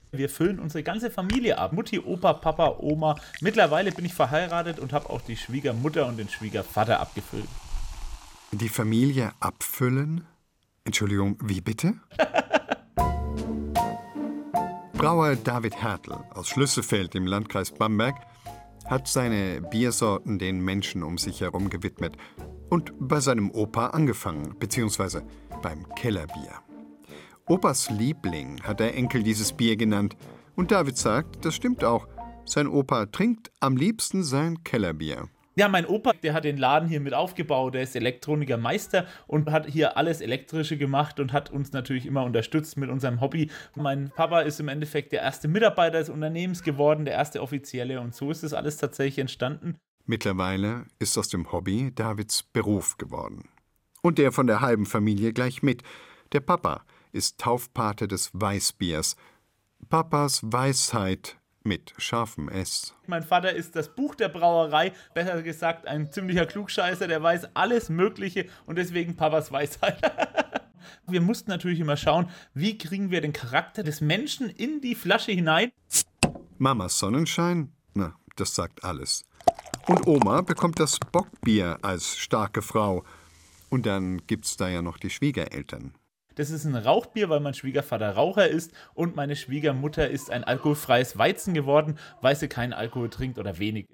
Wir füllen unsere ganze Familie ab. Mutti, Opa, Papa, Oma. Mittlerweile bin ich verheiratet und habe auch die Schwiegermutter und den Schwiegervater abgefüllt. Die Familie abfüllen? Entschuldigung, wie bitte? Brauer David Hertel aus Schlüsselfeld im Landkreis Bamberg hat seine Biersorten den Menschen um sich herum gewidmet und bei seinem Opa angefangen, beziehungsweise beim Kellerbier. Opas Liebling hat der Enkel dieses Bier genannt und David sagt, das stimmt auch, sein Opa trinkt am liebsten sein Kellerbier. Ja, mein Opa, der hat den Laden hier mit aufgebaut, der ist Elektronikermeister und hat hier alles Elektrische gemacht und hat uns natürlich immer unterstützt mit unserem Hobby. Mein Papa ist im Endeffekt der erste Mitarbeiter des Unternehmens geworden, der erste Offizielle und so ist das alles tatsächlich entstanden. Mittlerweile ist aus dem Hobby Davids Beruf geworden. Und der von der halben Familie gleich mit. Der Papa ist Taufpate des Weißbiers. Papas Weisheit mit scharfem S. Mein Vater ist das Buch der Brauerei, besser gesagt ein ziemlicher Klugscheißer, der weiß alles Mögliche und deswegen Papas Weisheit. Wir mussten natürlich immer schauen, wie kriegen wir den Charakter des Menschen in die Flasche hinein. Mamas Sonnenschein? Na, das sagt alles. Und Oma bekommt das Bockbier als starke Frau. Und dann gibt's da ja noch die Schwiegereltern. Das ist ein Rauchbier, weil mein Schwiegervater Raucher ist und meine Schwiegermutter ist ein alkoholfreies Weizen geworden, weil sie keinen Alkohol trinkt oder wenig.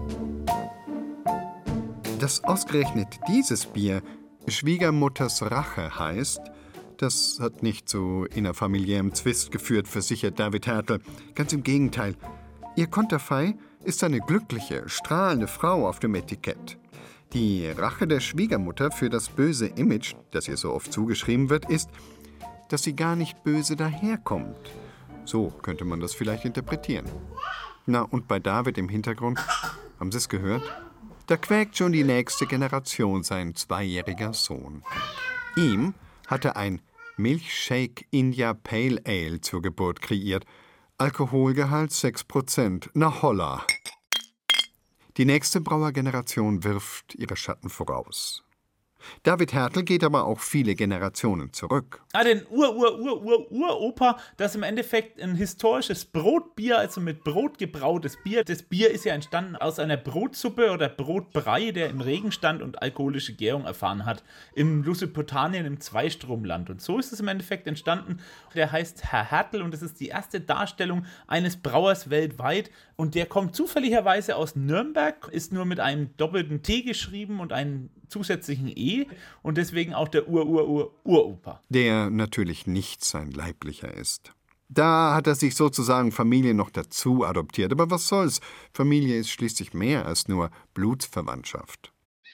Dass ausgerechnet dieses Bier Schwiegermutters Rache heißt, das hat nicht zu innerfamiliärem Zwist geführt, versichert David Hertel. Ganz im Gegenteil. Ihr Konterfei ist eine glückliche, strahlende Frau auf dem Etikett. Die Rache der Schwiegermutter für das böse Image, das ihr so oft zugeschrieben wird, ist, dass sie gar nicht böse daherkommt. So könnte man das vielleicht interpretieren. Na, und bei David im Hintergrund, haben Sie es gehört? Da quäkt schon die nächste Generation, sein 2-jähriger Sohn. Ihm hatte ein Milchshake India Pale Ale zur Geburt kreiert. Alkoholgehalt 6%. Na holla! Die nächste Brauergeneration wirft ihre Schatten voraus. David Hertel geht aber auch viele Generationen zurück. Den Uropa, das ist im Endeffekt ein historisches Brotbier, also mit Brot gebrautes Bier. Das Bier ist ja entstanden aus einer Brotsuppe oder Brotbrei, der im Regen stand und alkoholische Gärung erfahren hat. Im Lusipotanien, im Zweistromland. Und so ist es im Endeffekt entstanden. Der heißt Herr Hertel und das ist die erste Darstellung eines Brauers weltweit. Und der kommt zufälligerweise aus Nürnberg, ist nur mit einem doppelten T geschrieben und einem zusätzlichen E und deswegen auch der Uropa. Der natürlich nicht sein leiblicher ist. Da hat er sich sozusagen Familie noch dazu adoptiert. Aber was soll's? Familie ist schließlich mehr als nur Blutsverwandtschaft.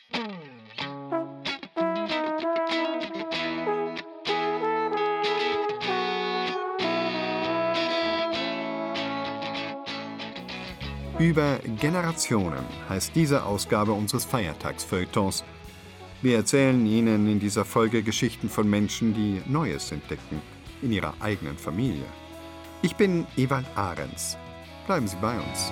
Über Generationen heißt diese Ausgabe unseres Feiertagsfeuilletons. Wir erzählen Ihnen in dieser Folge Geschichten von Menschen, die Neues entdecken, in ihrer eigenen Familie. Ich bin Ewald Ahrens. Bleiben Sie bei uns.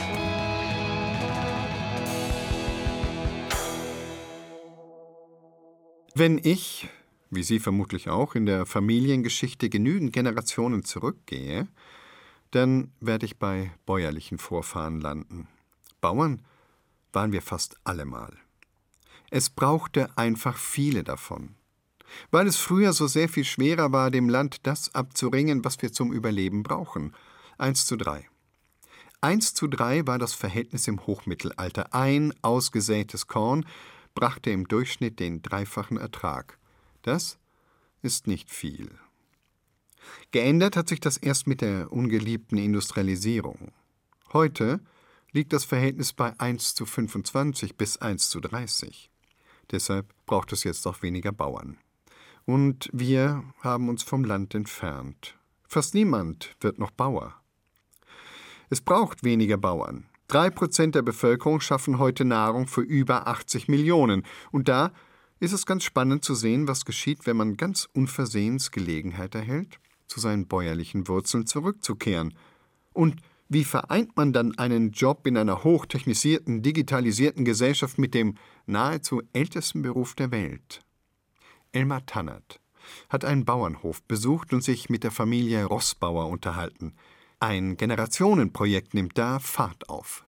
Wenn ich, wie Sie vermutlich auch, in der Familiengeschichte genügend Generationen zurückgehe, dann werde ich bei bäuerlichen Vorfahren landen. Bauern waren wir fast alle mal. Es brauchte einfach viele davon. Weil es früher so sehr viel schwerer war, dem Land das abzuringen, was wir zum Überleben brauchen. 1:3. 1:3 war das Verhältnis im Hochmittelalter. Ein ausgesätes Korn brachte im Durchschnitt den 3-fachen Ertrag. Das ist nicht viel. Geändert hat sich das erst mit der ungeliebten Industrialisierung. Heute liegt das Verhältnis bei 1:25 bis 1:30. Deshalb braucht es jetzt auch weniger Bauern. Und wir haben uns vom Land entfernt. Fast niemand wird noch Bauer. Es braucht weniger Bauern. 3% der Bevölkerung schaffen heute Nahrung für über 80 Millionen. Und da ist es ganz spannend zu sehen, was geschieht, wenn man ganz unversehens Gelegenheit erhält, zu seinen bäuerlichen Wurzeln zurückzukehren. Und wie vereint man dann einen Job in einer hochtechnisierten, digitalisierten Gesellschaft mit dem nahezu ältesten Beruf der Welt? Elmar Tannert hat einen Bauernhof besucht und sich mit der Familie Roßbauer unterhalten. Ein Generationenprojekt nimmt da Fahrt auf.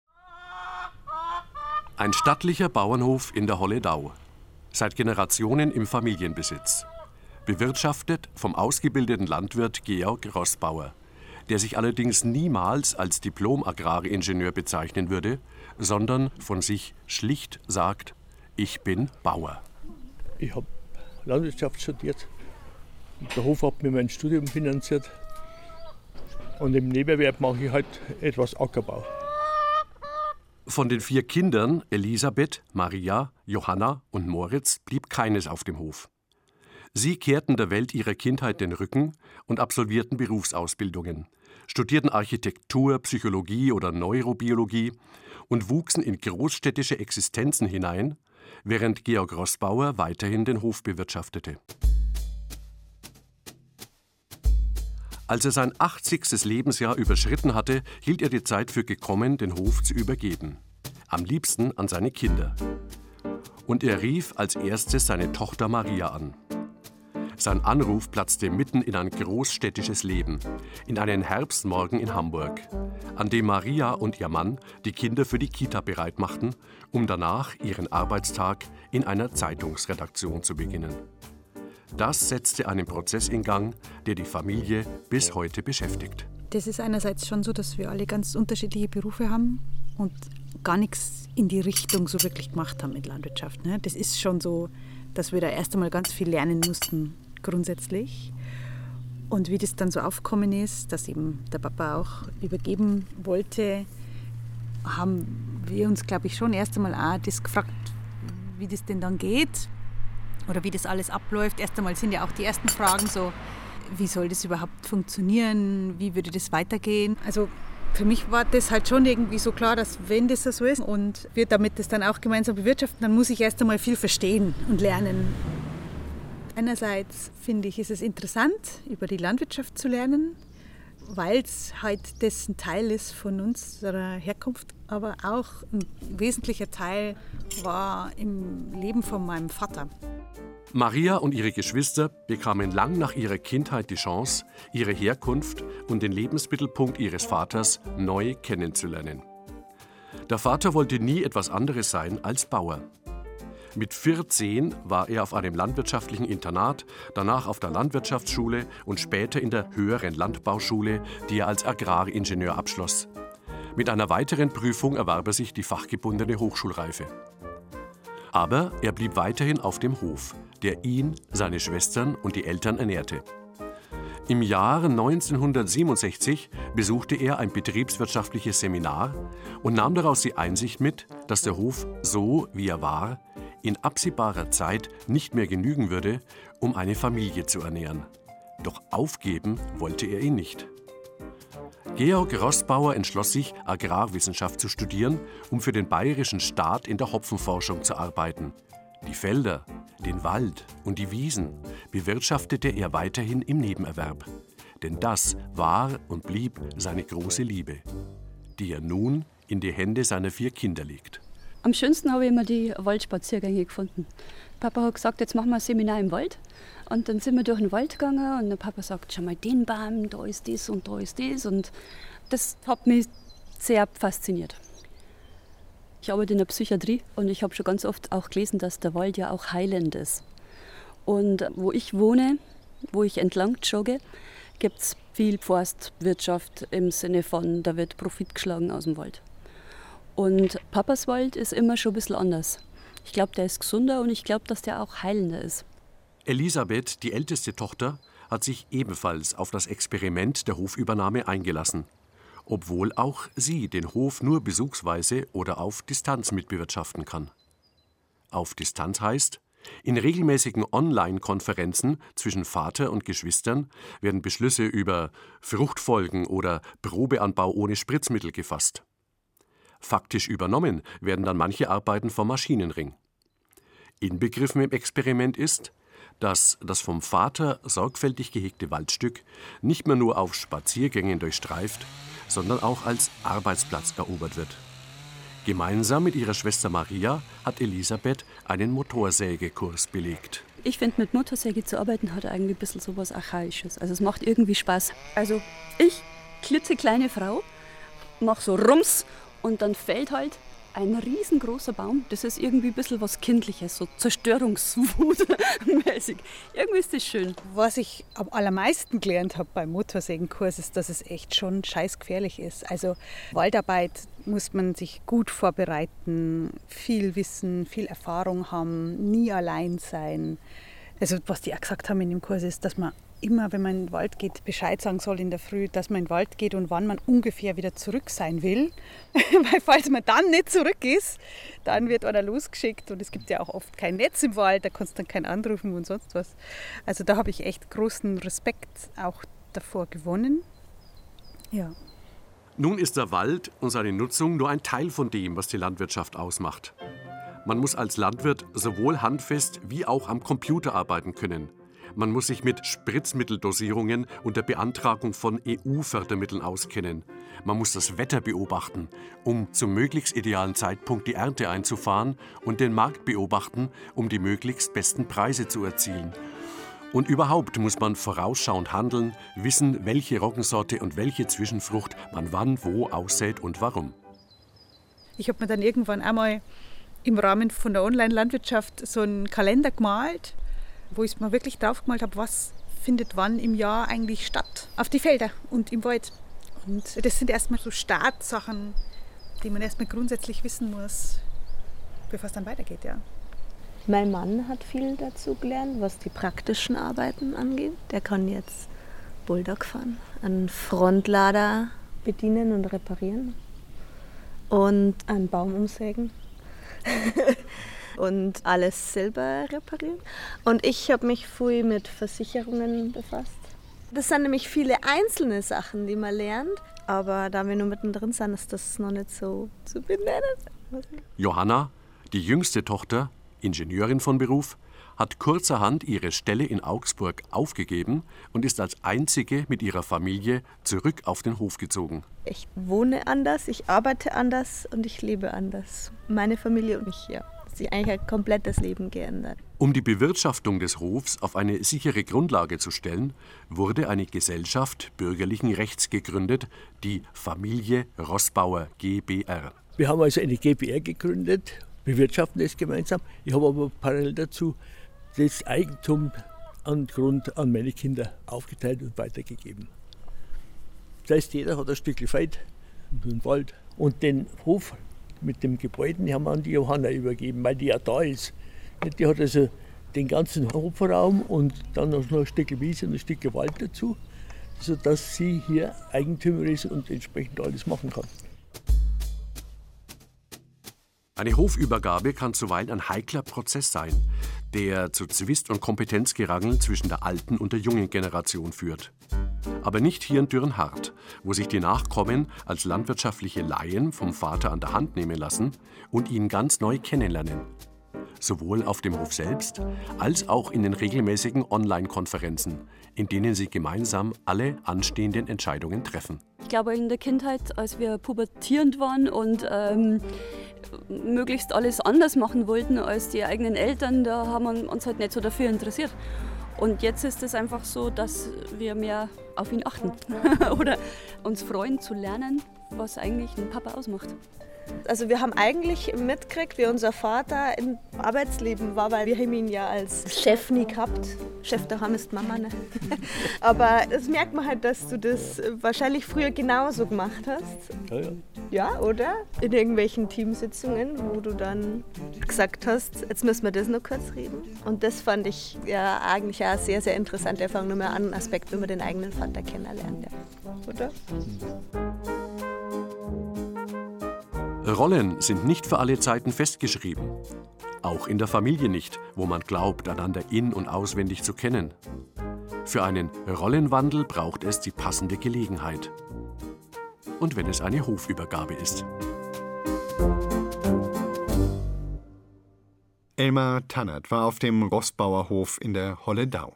Ein stattlicher Bauernhof in der Holledau. Seit Generationen im Familienbesitz. Bewirtschaftet vom ausgebildeten Landwirt Georg Roßbauer, der sich allerdings niemals als Diplom-Agraringenieur bezeichnen würde, sondern von sich schlicht sagt: Ich bin Bauer. Ich habe Landwirtschaft studiert. Der Hof hat mir mein Studium finanziert. Und im Nebenerwerb mache ich halt etwas Ackerbau. Von den 4 Kindern, Elisabeth, Maria, Johanna und Moritz, blieb keines auf dem Hof. Sie kehrten der Welt ihrer Kindheit den Rücken und absolvierten Berufsausbildungen, studierten Architektur, Psychologie oder Neurobiologie und wuchsen in großstädtische Existenzen hinein, während Georg Roßbauer weiterhin den Hof bewirtschaftete. Als er sein 80. Lebensjahr überschritten hatte, hielt er die Zeit für gekommen, den Hof zu übergeben. Am liebsten an seine Kinder. Und er rief als erstes seine Tochter Maria an. Sein Anruf platzte mitten in ein großstädtisches Leben, in einen Herbstmorgen in Hamburg, an dem Maria und ihr Mann die Kinder für die Kita bereit machten, um danach ihren Arbeitstag in einer Zeitungsredaktion zu beginnen. Das setzte einen Prozess in Gang, der die Familie bis heute beschäftigt. Das ist einerseits schon so, dass wir alle ganz unterschiedliche Berufe haben und gar nichts in die Richtung so wirklich gemacht haben mit Landwirtschaft. Das ist schon so, dass wir da erst einmal ganz viel lernen mussten, grundsätzlich. Und wie das dann so aufgekommen ist, dass eben der Papa auch übergeben wollte, haben wir uns, glaube ich, schon erst einmal auch das gefragt, wie das denn dann geht. Oder wie das alles abläuft. Erst einmal sind ja auch die ersten Fragen so, wie soll das überhaupt funktionieren, wie würde das weitergehen. Also für mich war das halt schon irgendwie so klar, dass wenn das so ist und wir damit das dann auch gemeinsam bewirtschaften, dann muss ich erst einmal viel verstehen und lernen. Einerseits finde ich, ist es interessant, über die Landwirtschaft zu lernen, weil es halt das ein Teil ist von unserer Herkunft, aber auch ein wesentlicher Teil war im Leben von meinem Vater. Maria und ihre Geschwister bekamen lang nach ihrer Kindheit die Chance, ihre Herkunft und den Lebensmittelpunkt ihres Vaters neu kennenzulernen. Der Vater wollte nie etwas anderes sein als Bauer. Mit 14 war er auf einem landwirtschaftlichen Internat, danach auf der Landwirtschaftsschule und später in der höheren Landbauschule, die er als Agraringenieur abschloss. Mit einer weiteren Prüfung erwarb er sich die fachgebundene Hochschulreife. Aber er blieb weiterhin auf dem Hof, der ihn, seine Schwestern und die Eltern ernährte. Im Jahr 1967 besuchte er ein betriebswirtschaftliches Seminar und nahm daraus die Einsicht mit, dass der Hof, so wie er war, in absehbarer Zeit nicht mehr genügen würde, um eine Familie zu ernähren. Doch aufgeben wollte er ihn nicht. Georg Roßbauer entschloss sich, Agrarwissenschaft zu studieren, um für den bayerischen Staat in der Hopfenforschung zu arbeiten. Die Felder, den Wald und die Wiesen bewirtschaftete er weiterhin im Nebenerwerb. Denn das war und blieb seine große Liebe, die er nun in die Hände seiner 4 Kinder legt. Am schönsten habe ich immer die Waldspaziergänge gefunden. Papa hat gesagt, jetzt machen wir ein Seminar im Wald. Und dann sind wir durch den Wald gegangen und der Papa sagt, schau mal den Baum, da ist das und da ist das. Und das hat mich sehr fasziniert. Ich arbeite in der Psychiatrie und ich habe schon ganz oft auch gelesen, dass der Wald ja auch heilend ist. Und wo ich wohne, wo ich entlang jogge, gibt es viel Forstwirtschaft im Sinne von, da wird Profit geschlagen aus dem Wald. Und Papas Wald ist immer schon ein bisschen anders. Ich glaube, der ist gesunder und ich glaube, dass der auch heilender ist. Elisabeth, die älteste Tochter, hat sich ebenfalls auf das Experiment der Hofübernahme eingelassen. Obwohl auch sie den Hof nur besuchsweise oder auf Distanz mitbewirtschaften kann. Auf Distanz heißt, in regelmäßigen Online-Konferenzen zwischen Vater und Geschwistern werden Beschlüsse über Fruchtfolgen oder Probeanbau ohne Spritzmittel gefasst. Faktisch übernommen werden dann manche Arbeiten vom Maschinenring. Inbegriffen im Experiment ist, dass das vom Vater sorgfältig gehegte Waldstück nicht mehr nur auf Spaziergängen durchstreift, sondern auch als Arbeitsplatz erobert wird. Gemeinsam mit ihrer Schwester Maria hat Elisabeth einen Motorsägekurs belegt. Ich finde, mit Motorsäge zu arbeiten hat eigentlich ein bisschen so was Archaisches. Also es macht irgendwie Spaß. Also ich, klitzekleine Frau, mache so Rums und dann fällt halt ein riesengroßer Baum. Das ist irgendwie ein bisschen was Kindliches, so Zerstörungswut-mäßig. Irgendwie ist das schön. Was ich am allermeisten gelernt habe beim Motorsägenkurs ist, dass es echt schon scheißgefährlich ist. Also Waldarbeit muss man sich gut vorbereiten, viel Wissen, viel Erfahrung haben, nie allein sein. Also was die auch gesagt haben in dem Kurs ist, dass man immer, wenn man in den Wald geht, Bescheid sagen soll in der Früh, dass man in den Wald geht und wann man ungefähr wieder zurück sein will. Weil falls man dann nicht zurück ist, dann wird einer losgeschickt und es gibt ja auch oft kein Netz im Wald, da kannst du dann keinen anrufen und sonst was. Also da habe ich echt großen Respekt auch davor gewonnen. Ja. Nun ist der Wald und seine Nutzung nur ein Teil von dem, was die Landwirtschaft ausmacht. Man muss als Landwirt sowohl handfest wie auch am Computer arbeiten können. Man muss sich mit Spritzmitteldosierungen und der Beantragung von EU-Fördermitteln auskennen. Man muss das Wetter beobachten, um zum möglichst idealen Zeitpunkt die Ernte einzufahren und den Markt beobachten, um die möglichst besten Preise zu erzielen. Und überhaupt muss man vorausschauend handeln, wissen, welche Roggensorte und welche Zwischenfrucht man wann wo aussät und warum. Ich habe mir dann irgendwann einmal im Rahmen von der Online-Landwirtschaft so einen Kalender gemalt, wo ich mir wirklich drauf gemalt habe, was findet wann im Jahr eigentlich statt. Auf die Felder und im Wald. Und das sind erstmal so Startsachen, die man erstmal grundsätzlich wissen muss, bevor es dann weitergeht. Ja. Mein Mann hat viel dazu gelernt, was die praktischen Arbeiten angeht. Der kann jetzt Bulldog fahren, einen Frontlader bedienen und reparieren und einen Baum umsägen. Und alles selber reparieren. Und ich habe mich viel mit Versicherungen befasst. Das sind nämlich viele einzelne Sachen, die man lernt. Aber da wir nur mittendrin sind, ist das noch nicht so zu benennen. Johanna, die jüngste Tochter, Ingenieurin von Beruf, hat kurzerhand ihre Stelle in Augsburg aufgegeben und ist als einzige mit ihrer Familie zurück auf den Hof gezogen. Ich wohne anders, ich arbeite anders und ich lebe anders. Meine Familie und ich, ja. Sie hat eigentlich ein komplettes Leben geändert. Um die Bewirtschaftung des Hofs auf eine sichere Grundlage zu stellen, wurde eine Gesellschaft bürgerlichen Rechts gegründet, die Familie Roßbauer GbR. Wir haben also eine GbR gegründet, bewirtschaften das gemeinsam. Ich habe aber parallel dazu das Eigentum an Grund an meine Kinder aufgeteilt und weitergegeben. Das heißt, jeder hat ein Stückchen Feld und einen Wald. Und den Hof mit dem Gebäude haben wir an die Johanna übergeben, weil die ja da ist. Die hat also den ganzen Hofraum und dann noch ein Stück Wiese und ein Stück Wald dazu, sodass sie hier Eigentümer ist und entsprechend alles machen kann. Eine Hofübergabe kann zuweilen ein heikler Prozess sein, der zu Zwist- und Kompetenzgerangeln zwischen der alten und der jungen Generation führt. Aber nicht hier in Dürrenhardt, wo sich die Nachkommen als landwirtschaftliche Laien vom Vater an der Hand nehmen lassen und ihn ganz neu kennenlernen. Sowohl auf dem Hof selbst, als auch in den regelmäßigen Online-Konferenzen, in denen sie gemeinsam alle anstehenden Entscheidungen treffen. Ich glaube, in der Kindheit, als wir pubertierend waren und möglichst alles anders machen wollten als die eigenen Eltern, da haben wir uns halt nicht so dafür interessiert. Und jetzt ist es einfach so, dass wir mehr auf ihn achten oder uns freuen zu lernen, was eigentlich ein Papa ausmacht. Also wir haben eigentlich mitgekriegt, wie unser Vater im Arbeitsleben war, weil wir haben ihn ja als Chef nie gehabt. Chef daheim ist Mama, ne? Aber das merkt man halt, dass du das wahrscheinlich früher genauso gemacht hast. Ja. Ja, oder? In irgendwelchen Teamsitzungen, wo du dann gesagt hast, jetzt müssen wir das noch kurz reden. Und das fand ich ja eigentlich eine sehr, sehr interessante Erfahrung, nur mal einen Aspekt, wenn man den eigenen Vater kennenlernt. Ja. Oder? Rollen sind nicht für alle Zeiten festgeschrieben. Auch in der Familie nicht, wo man glaubt, einander in- und auswendig zu kennen. Für einen Rollenwandel braucht es die passende Gelegenheit. Und wenn es eine Hofübergabe ist. Elmar Tannert war auf dem Roßbauer Hof in der Holledau.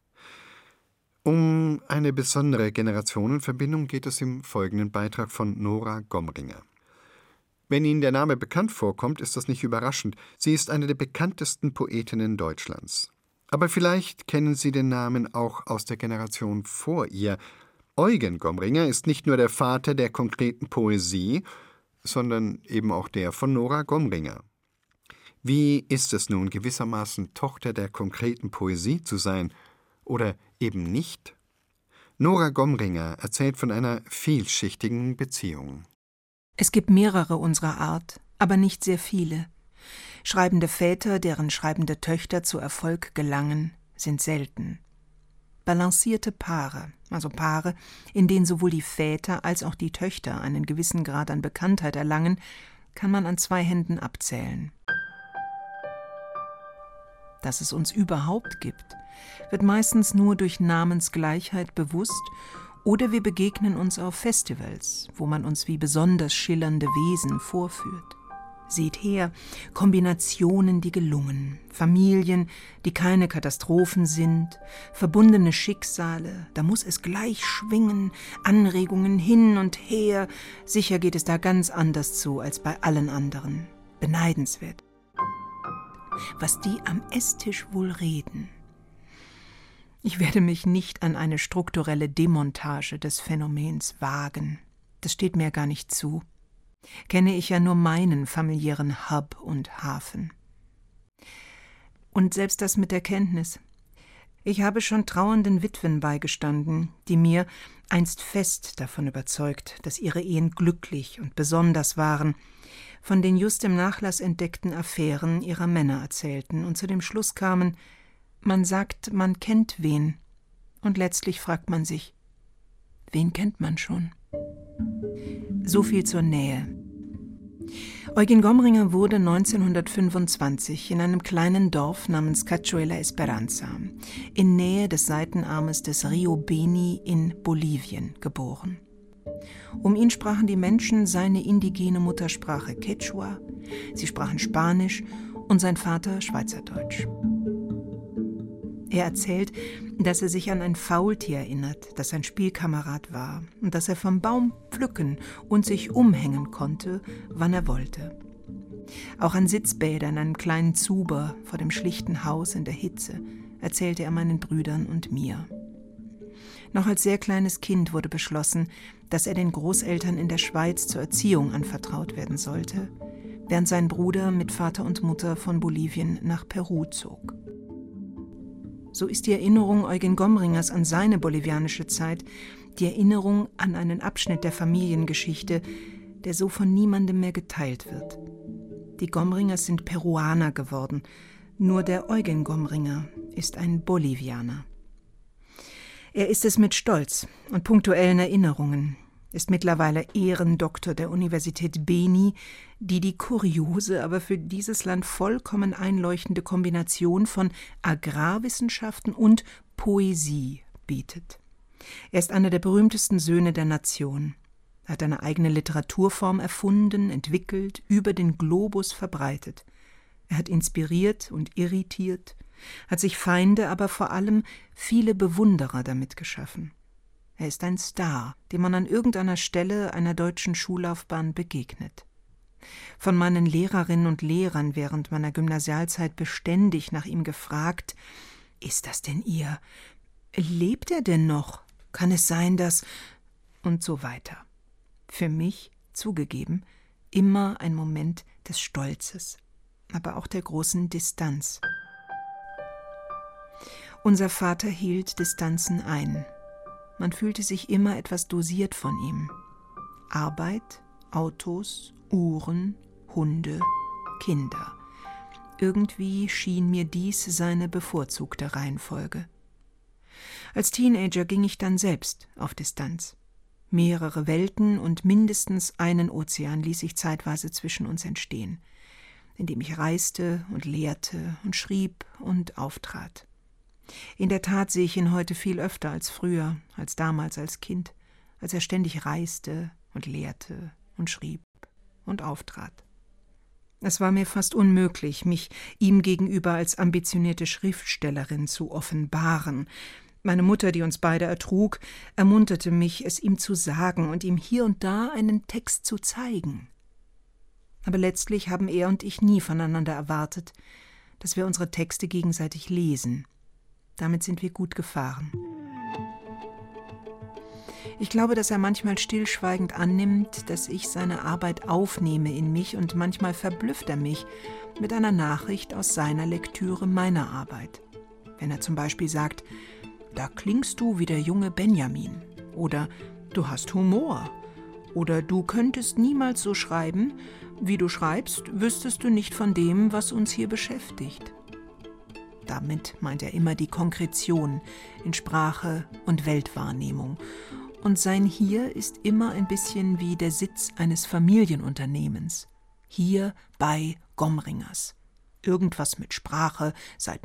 Um eine besondere Generationenverbindung geht es im folgenden Beitrag von Nora Gomringer. Wenn Ihnen der Name bekannt vorkommt, ist das nicht überraschend. Sie ist eine der bekanntesten Poetinnen Deutschlands. Aber vielleicht kennen Sie den Namen auch aus der Generation vor ihr. Eugen Gomringer ist nicht nur der Vater der konkreten Poesie, sondern eben auch der von Nora Gomringer. Wie ist es nun, gewissermaßen Tochter der konkreten Poesie zu sein oder eben nicht? Nora Gomringer erzählt von einer vielschichtigen Beziehung. Es gibt mehrere unserer Art, aber nicht sehr viele. Schreibende Väter, deren schreibende Töchter zu Erfolg gelangen, sind selten. Balancierte Paare, also Paare, in denen sowohl die Väter als auch die Töchter einen gewissen Grad an Bekanntheit erlangen, kann man an 2 Händen abzählen. Dass es uns überhaupt gibt, wird meistens nur durch Namensgleichheit bewusst oder wir begegnen uns auf Festivals, wo man uns wie besonders schillernde Wesen vorführt. Seht her, Kombinationen, die gelungen, Familien, die keine Katastrophen sind, verbundene Schicksale, da muss es gleich schwingen, Anregungen hin und her, sicher geht es da ganz anders zu als bei allen anderen. Beneidenswert. Was die am Esstisch wohl reden. Ich werde mich nicht an eine strukturelle Demontage des Phänomens wagen. Das steht mir gar nicht zu. Kenne ich ja nur meinen familiären Hub und Hafen. Und selbst das mit der Kenntnis. Ich habe schon trauernden Witwen beigestanden, die mir, einst fest davon überzeugt, dass ihre Ehen glücklich und besonders waren, von den just im Nachlass entdeckten Affären ihrer Männer erzählten und zu dem Schluss kamen, man sagt, man kennt wen, und letztlich fragt man sich, wen kennt man schon? So viel zur Nähe. Eugen Gomringer wurde 1925 in einem kleinen Dorf namens Cachoeira Esperanza, in Nähe des Seitenarmes des Rio Beni in Bolivien, geboren. Um ihn sprachen die Menschen seine indigene Muttersprache Quechua, sie sprachen Spanisch und sein Vater Schweizerdeutsch. Er erzählt, dass er sich an ein Faultier erinnert, das sein Spielkamerad war und das er vom Baum pflücken und sich umhängen konnte, wann er wollte. Auch an Sitzbäder in einem kleinen Zuber vor dem schlichten Haus in der Hitze erzählte er meinen Brüdern und mir. Noch als sehr kleines Kind wurde beschlossen, dass er den Großeltern in der Schweiz zur Erziehung anvertraut werden sollte, während sein Bruder mit Vater und Mutter von Bolivien nach Peru zog. So ist die Erinnerung Eugen Gomringers an seine bolivianische Zeit die Erinnerung an einen Abschnitt der Familiengeschichte, der so von niemandem mehr geteilt wird. Die Gomringers sind Peruaner geworden, nur der Eugen Gomringer ist ein Bolivianer. Er ist es mit Stolz und punktuellen Erinnerungen, ist mittlerweile Ehrendoktor der Universität Beni, die die kuriose, aber für dieses Land vollkommen einleuchtende Kombination von Agrarwissenschaften und Poesie bietet. Er ist einer der berühmtesten Söhne der Nation. Er hat eine eigene Literaturform erfunden, entwickelt, über den Globus verbreitet. Er hat inspiriert und irritiert, hat sich Feinde, aber vor allem viele Bewunderer damit geschaffen. Er ist ein Star, dem man an irgendeiner Stelle einer deutschen Schullaufbahn begegnet. Von meinen Lehrerinnen und Lehrern während meiner Gymnasialzeit beständig nach ihm gefragt, ist das denn Ihr? Lebt er denn noch? Kann es sein, dass... und so weiter. Für mich, zugegeben, immer ein Moment des Stolzes, aber auch der großen Distanz. Unser Vater hielt Distanzen ein. Man fühlte sich immer etwas dosiert von ihm. Arbeit, Autos, Uhren, Hunde, Kinder. Irgendwie schien mir dies seine bevorzugte Reihenfolge. Als Teenager ging ich dann selbst auf Distanz. Mehrere Welten und mindestens einen Ozean ließ ich zeitweise zwischen uns entstehen, indem ich reiste und lehrte und schrieb und auftrat. In der Tat sehe ich ihn heute viel öfter als früher, als damals als Kind, als er ständig reiste und lehrte und schrieb und auftrat. Es war mir fast unmöglich, mich ihm gegenüber als ambitionierte Schriftstellerin zu offenbaren. Meine Mutter, die uns beide ertrug, ermunterte mich, es ihm zu sagen und ihm hier und da einen Text zu zeigen. Aber letztlich haben er und ich nie voneinander erwartet, dass wir unsere Texte gegenseitig lesen, Damit sind wir gut gefahren. Ich glaube, dass er manchmal stillschweigend annimmt, dass ich seine Arbeit aufnehme in mich, und manchmal verblüfft er mich mit einer Nachricht aus seiner Lektüre meiner Arbeit. Wenn er zum Beispiel sagt, da klingst du wie der junge Benjamin, oder du hast Humor, oder du könntest niemals so schreiben, wie du schreibst, wüsstest du nicht von dem, was uns hier beschäftigt. Damit meint er immer die Konkretion in Sprache und Weltwahrnehmung. Und sein Hier ist immer ein bisschen wie der Sitz eines Familienunternehmens. Hier bei Gomringers. Irgendwas mit Sprache seit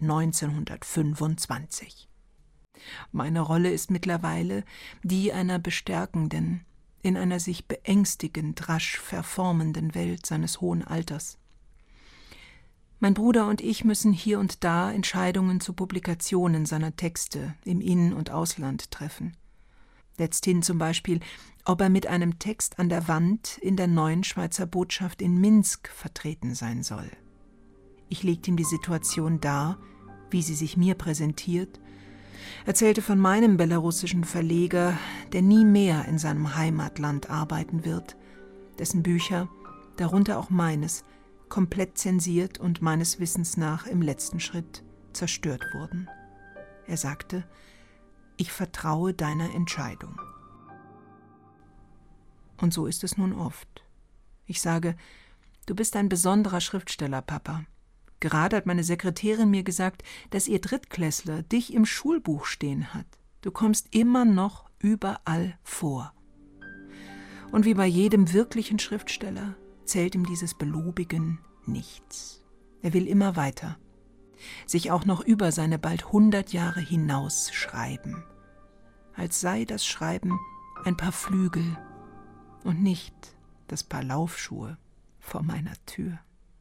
1925. Meine Rolle ist mittlerweile die einer bestärkenden, in einer sich beängstigend rasch verformenden Welt seines hohen Alters. Mein Bruder und ich müssen hier und da Entscheidungen zu Publikationen seiner Texte im In- und Ausland treffen. Letzthin zum Beispiel, ob er mit einem Text an der Wand in der neuen Schweizer Botschaft in Minsk vertreten sein soll. Ich legte ihm die Situation dar, wie sie sich mir präsentiert, erzählte von meinem belarussischen Verleger, der nie mehr in seinem Heimatland arbeiten wird, dessen Bücher, darunter auch meines, komplett zensiert und meines Wissens nach im letzten Schritt zerstört wurden. Er sagte, ich vertraue deiner Entscheidung. Und so ist es nun oft. Ich sage, du bist ein besonderer Schriftsteller, Papa. Gerade hat meine Sekretärin mir gesagt, dass ihr Drittklässler dich im Schulbuch stehen hat. Du kommst immer noch überall vor. Und wie bei jedem wirklichen Schriftsteller zählt ihm dieses Belobigen nichts. Er will immer weiter. Sich auch noch über seine bald 100 Jahre hinaus schreiben. Als sei das Schreiben ein paar Flügel und nicht das Paar Laufschuhe vor meiner Tür.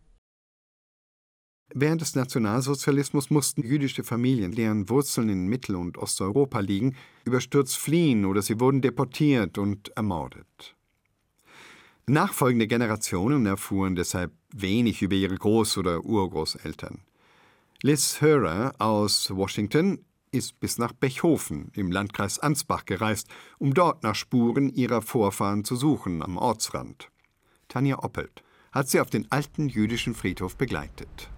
Während des Nationalsozialismus mussten jüdische Familien, deren Wurzeln in Mittel- und Osteuropa liegen, überstürzt fliehen oder sie wurden deportiert und ermordet. Nachfolgende Generationen erfuhren deshalb wenig über ihre Groß- oder Urgroßeltern. Liz Hörer aus Washington ist bis nach Bechhofen im Landkreis Ansbach gereist, um dort nach Spuren ihrer Vorfahren zu suchen am Ortsrand. Tanja Oppelt hat sie auf den alten jüdischen Friedhof begleitet.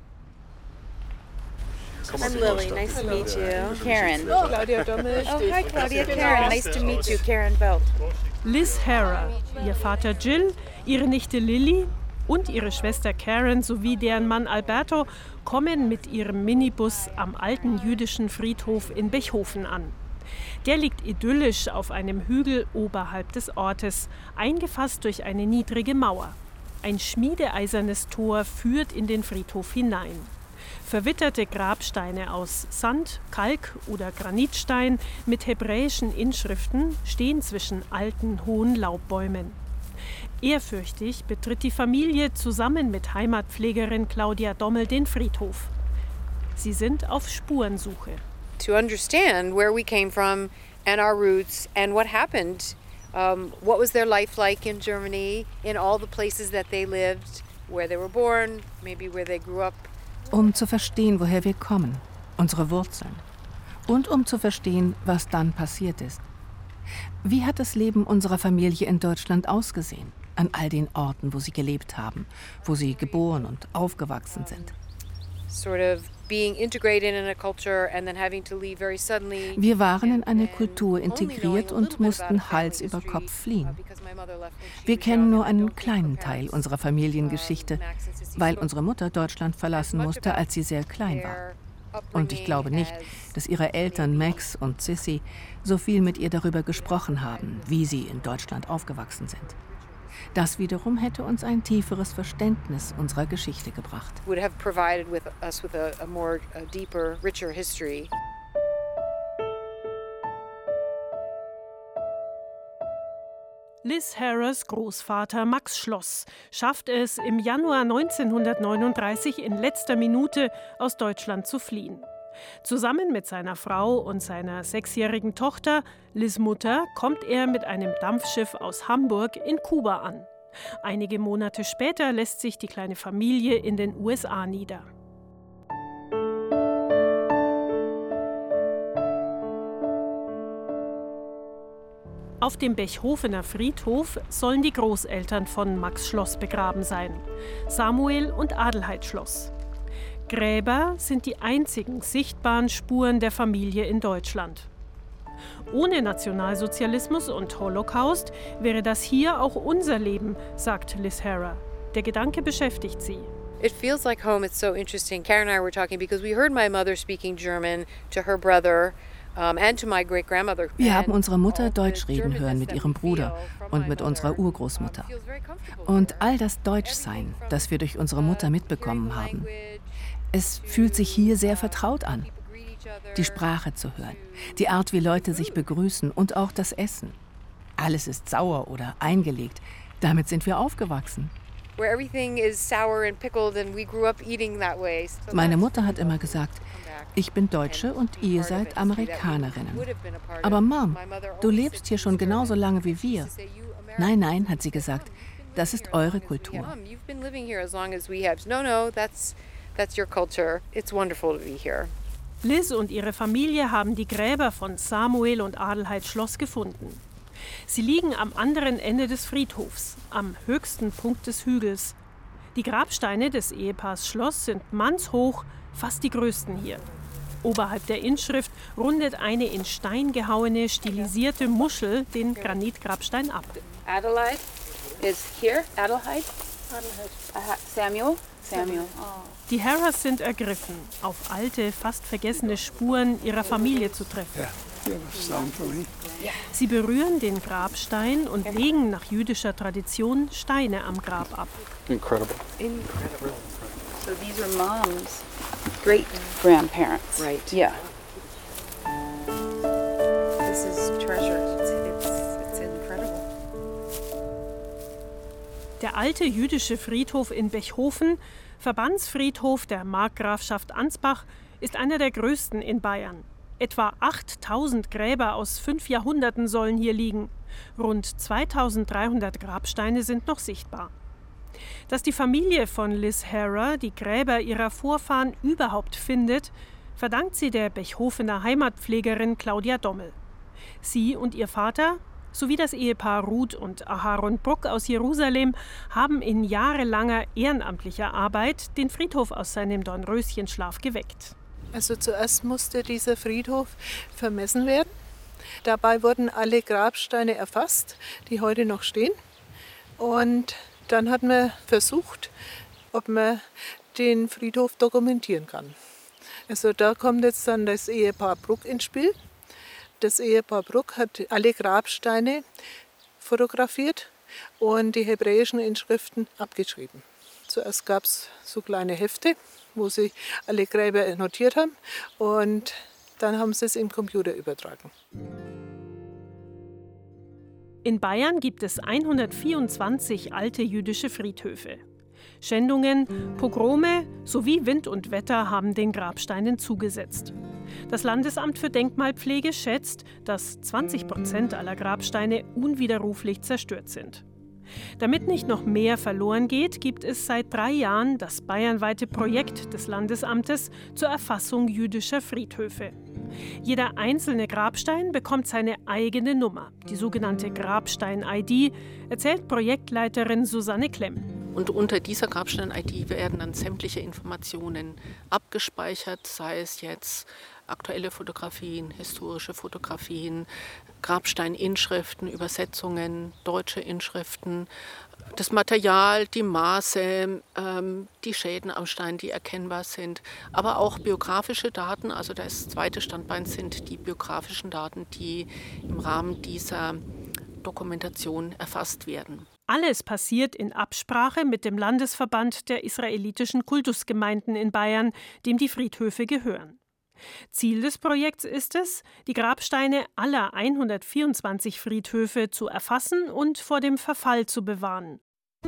I'm Lily. Nice to meet you. Karen. Claudia Dommel. Oh, hi, Claudia. Karen. Nice to meet you. Karen Belt. Liz Harrer, ihr Vater Jill, ihre Nichte Lily und ihre Schwester Karen sowie deren Mann Alberto kommen mit ihrem Minibus am alten jüdischen Friedhof in Bechhofen an. Der liegt idyllisch auf einem Hügel oberhalb des Ortes, eingefasst durch eine niedrige Mauer. Ein schmiedeeisernes Tor führt in den Friedhof hinein. Verwitterte Grabsteine aus Sand, Kalk oder Granitstein mit hebräischen Inschriften stehen zwischen alten, hohen Laubbäumen. Ehrfürchtig betritt die Familie zusammen mit Heimatpflegerin Claudia Dommel den Friedhof. Sie sind auf Spurensuche. To understand where we came from and our roots and what happened, what was their life like in Germany, in all the places that they lived, where they were born, maybe where they grew up. Um zu verstehen, woher wir kommen, unsere Wurzeln. Und um zu verstehen, was dann passiert ist. Wie hat das Leben unserer Familie in Deutschland ausgesehen? An all den Orten, wo sie gelebt haben, wo sie geboren und aufgewachsen sind. Wir waren in eine Kultur integriert und mussten Hals über Kopf fliehen. Wir kennen nur einen kleinen Teil unserer Familiengeschichte, weil unsere Mutter Deutschland verlassen musste, als sie sehr klein war. Und ich glaube nicht, dass ihre Eltern Max und Sissy so viel mit ihr darüber gesprochen haben, wie sie in Deutschland aufgewachsen sind. Das wiederum hätte uns ein tieferes Verständnis unserer Geschichte gebracht. Would have provided us with a more deeper, richer history. Liz Harrers Großvater Max Schloss schafft es im Januar 1939 in letzter Minute aus Deutschland zu fliehen. Zusammen mit seiner Frau und seiner 6-jährigen Tochter, Liz' Mutter, kommt er mit einem Dampfschiff aus Hamburg in Kuba an. Einige Monate später lässt sich die kleine Familie in den USA nieder. Auf dem Bechhofener Friedhof sollen die Großeltern von Max Schloss begraben sein, Samuel und Adelheid Schloss. Gräber sind die einzigen sichtbaren Spuren der Familie in Deutschland. Ohne Nationalsozialismus und Holocaust wäre das hier auch unser Leben, sagt Liz Harrer. Der Gedanke beschäftigt sie. It feels like home. It's so interesting. Karen and I were talking because we heard my mother speaking German to her brother and to my great-grandmother. Wir haben unsere Mutter Deutsch reden hören mit ihrem Bruder und mit unserer Urgroßmutter. Und all das Deutschsein, das wir durch unsere Mutter mitbekommen haben, es fühlt sich hier sehr vertraut an. Die Sprache zu hören, die Art, wie Leute sich begrüßen und auch das Essen. Alles ist sauer oder eingelegt. Damit sind wir aufgewachsen. Meine Mutter hat immer gesagt, ich bin Deutsche und ihr seid Amerikanerinnen. Aber Mom, du lebst hier schon genauso lange wie wir. Nein, nein, hat sie gesagt, das ist eure Kultur. Liz und ihre Familie haben die Gräber von Samuel und Adelheid Schloss gefunden. Sie liegen am anderen Ende des Friedhofs, am höchsten Punkt des Hügels. Die Grabsteine des Ehepaars Schloss sind mannshoch, fast die größten hier. Oberhalb der Inschrift rundet eine in Stein gehauene, stilisierte Muschel den Granitgrabstein ab. Adelheid is here. Adelheid. Samuel. Die Harrers sind ergriffen, auf alte, fast vergessene Spuren ihrer Familie zu treffen. Sie berühren den Grabstein und legen nach jüdischer Tradition Steine am Grab ab. Incredible. So these are Mom's great-grandparents. Right. Yeah. This is treasure. It's incredible. Der alte jüdische Friedhof in Bechhofen, Verbandsfriedhof der Markgrafschaft Ansbach, ist einer der größten in Bayern. Etwa 8000 Gräber aus 5 Jahrhunderten sollen hier liegen. Rund 2300 Grabsteine sind noch sichtbar. Dass die Familie von Liz Harrer die Gräber ihrer Vorfahren überhaupt findet, verdankt sie der Bechhofener Heimatpflegerin Claudia Dommel. Sie und ihr Vater sowie das Ehepaar Ruth und Aharon Bruck aus Jerusalem haben in jahrelanger ehrenamtlicher Arbeit den Friedhof aus seinem Dornröschenschlaf geweckt. Also zuerst musste dieser Friedhof vermessen werden. Dabei wurden alle Grabsteine erfasst, die heute noch stehen. Und dann hat man versucht, ob man den Friedhof dokumentieren kann. Also da kommt jetzt dann das Ehepaar Bruck ins Spiel. Das Ehepaar Bruck hat alle Grabsteine fotografiert und die hebräischen Inschriften abgeschrieben. Zuerst gab es so kleine Hefte, wo sie alle Gräber notiert haben, und dann haben sie es im Computer übertragen. In Bayern gibt es 124 alte jüdische Friedhöfe. Schändungen, Pogrome sowie Wind und Wetter haben den Grabsteinen zugesetzt. Das Landesamt für Denkmalpflege schätzt, dass 20% aller Grabsteine unwiderruflich zerstört sind. Damit nicht noch mehr verloren geht, gibt es seit 3 Jahren das bayernweite Projekt des Landesamtes zur Erfassung jüdischer Friedhöfe. Jeder einzelne Grabstein bekommt seine eigene Nummer, die sogenannte Grabstein-ID, erzählt Projektleiterin Susanne Klemm. Und unter dieser Grabstein-ID werden dann sämtliche Informationen abgespeichert, sei es jetzt aktuelle Fotografien, historische Fotografien, Grabsteininschriften, Übersetzungen, deutsche Inschriften, das Material, die Maße, die Schäden am Stein, die erkennbar sind, aber auch biografische Daten. Also das zweite Standbein sind die biografischen Daten, die im Rahmen dieser Dokumentation erfasst werden. Alles passiert in Absprache mit dem Landesverband der israelitischen Kultusgemeinden in Bayern, dem die Friedhöfe gehören. Ziel des Projekts ist es, die Grabsteine aller 124 Friedhöfe zu erfassen und vor dem Verfall zu bewahren.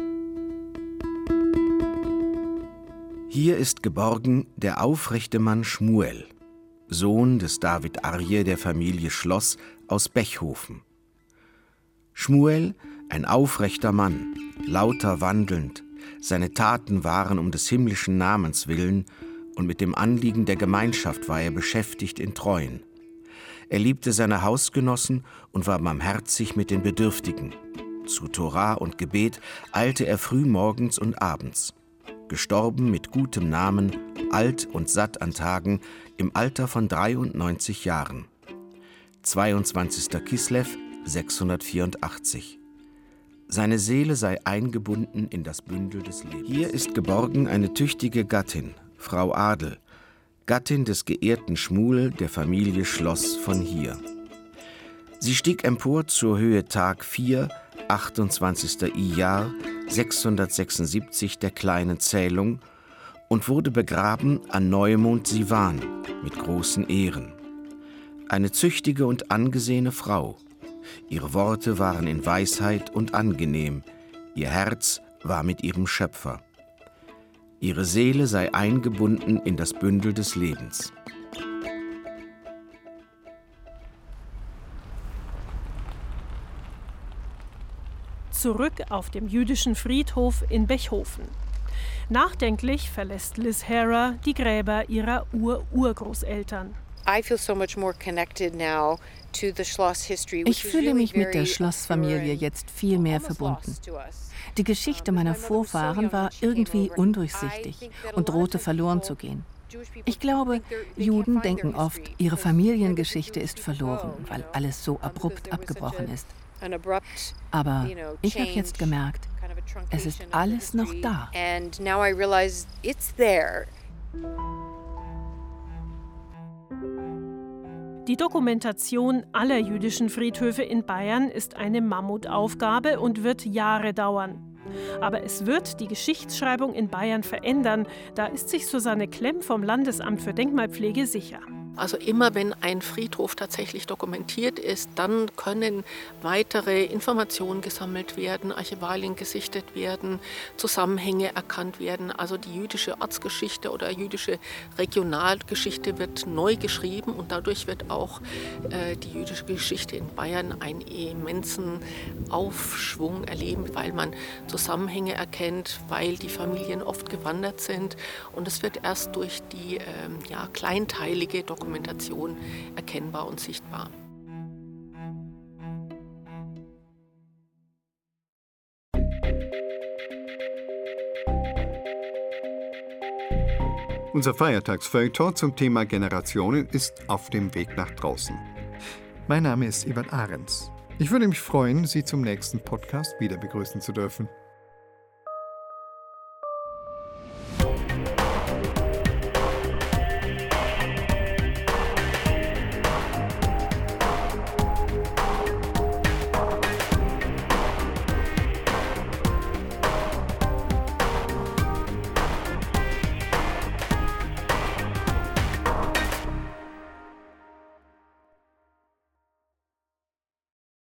Hier ist geborgen der aufrechte Mann Schmuel, Sohn des David Arje der Familie Schloss aus Bechhofen. Schmuel, ein aufrechter Mann, lauter wandelnd, seine Taten waren um des himmlischen Namens willen, und mit dem Anliegen der Gemeinschaft war er beschäftigt in Treuen. Er liebte seine Hausgenossen und war barmherzig mit den Bedürftigen. Zu Torah und Gebet eilte er früh morgens und abends. Gestorben mit gutem Namen, alt und satt an Tagen, im Alter von 93 Jahren. 22. Kislev, 684. Seine Seele sei eingebunden in das Bündel des Lebens. Hier ist geborgen eine tüchtige Gattin, Frau Adel, Gattin des geehrten Schmuel der Familie Schloss von hier. Sie stieg empor zur Höhe Tag 4, 28. Ijar, 676 der kleinen Zählung und wurde begraben an Neumond Sivan mit großen Ehren. Eine züchtige und angesehene Frau. Ihre Worte waren in Weisheit und angenehm, ihr Herz war mit ihrem Schöpfer. Ihre Seele sei eingebunden in das Bündel des Lebens. Zurück auf dem jüdischen Friedhof in Bechhofen. Nachdenklich verlässt Liz Hara die Gräber ihrer Urgroßeltern. Ich fühle mich mit der Schlossfamilie jetzt viel mehr verbunden. Die Geschichte meiner Vorfahren war irgendwie undurchsichtig und drohte verloren zu gehen. Ich glaube, Juden denken oft, ihre Familiengeschichte ist verloren, weil alles so abrupt abgebrochen ist. Aber ich habe jetzt gemerkt, es ist alles noch da. Die Dokumentation aller jüdischen Friedhöfe in Bayern ist eine Mammutaufgabe und wird Jahre dauern. Aber es wird die Geschichtsschreibung in Bayern verändern, da ist sich Susanne Klemm vom Landesamt für Denkmalpflege sicher. Also immer wenn ein Friedhof tatsächlich dokumentiert ist, dann können weitere Informationen gesammelt werden, Archivalien gesichtet werden, Zusammenhänge erkannt werden. Also die jüdische Ortsgeschichte oder jüdische Regionalgeschichte wird neu geschrieben und dadurch wird auch die jüdische Geschichte in Bayern einen immensen Aufschwung erleben, weil man Zusammenhänge erkennt, weil die Familien oft gewandert sind und es wird erst durch die kleinteilige Dokumentation erkennbar und sichtbar. Unser Feiertagsfeuilleton zum Thema Generationen ist auf dem Weg nach draußen. Mein Name ist Ebert Ahrens. Ich würde mich freuen, Sie zum nächsten Podcast wieder begrüßen zu dürfen.